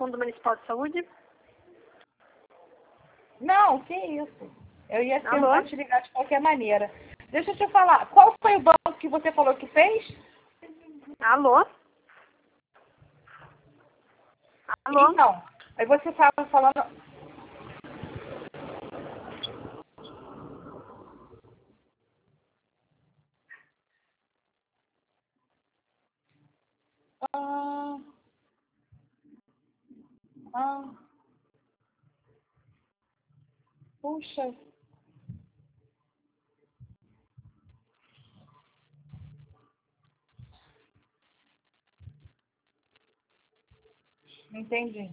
Fundo Municipal de Saúde? Não, que isso. Eu ia Alô? tentar te ligar de qualquer maneira. Deixa eu te falar, qual foi o banco que você falou que fez? Alô? Alô? Então, aí você estava falando... Ah, ah, puxa, entendi.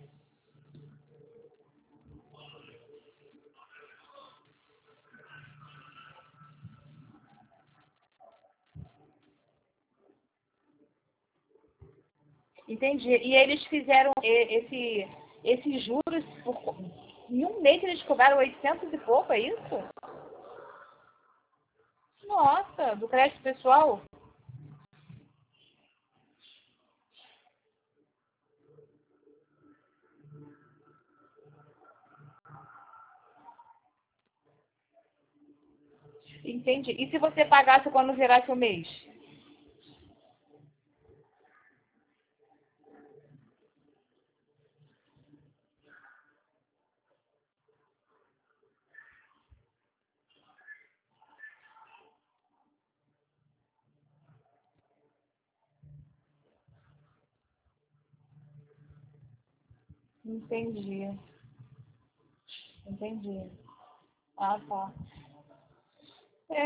Entendi. E eles fizeram esses juros, em um mês eles cobraram 800 e pouco, é isso? Nossa, do crédito pessoal? Entendi. E se você pagasse quando virasse o mês? Entendi. Entendi. Ah, tá.